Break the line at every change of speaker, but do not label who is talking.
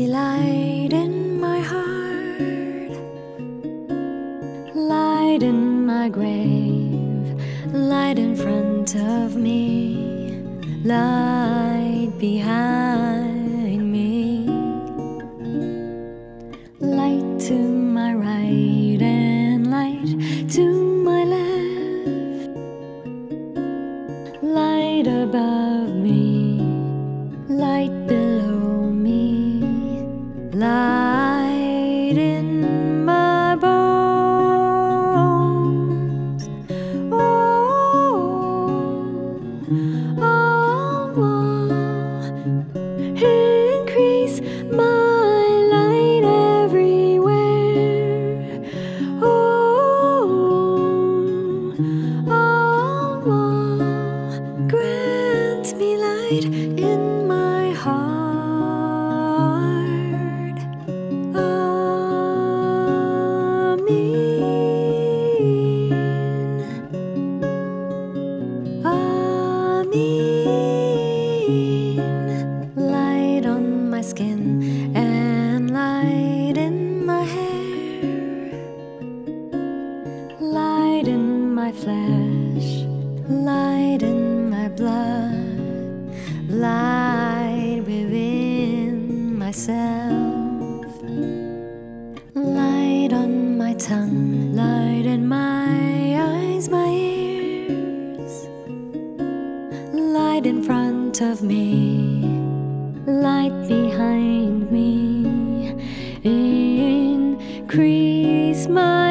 light in my heart, light in my grave, light in front of me, light behind me, light to my right and light to my left, light above me, light below me, light in my bones. Oh, oh, oh. Increase my light everywhere. Oh, oh, oh. Grant me light in my heart. Amen. Light on my skin and light in my hair, light in my flesh, light in my blood, light within myself, light on my tongue, light in my eyes, my ears, light in front of me, light behind me. Increase my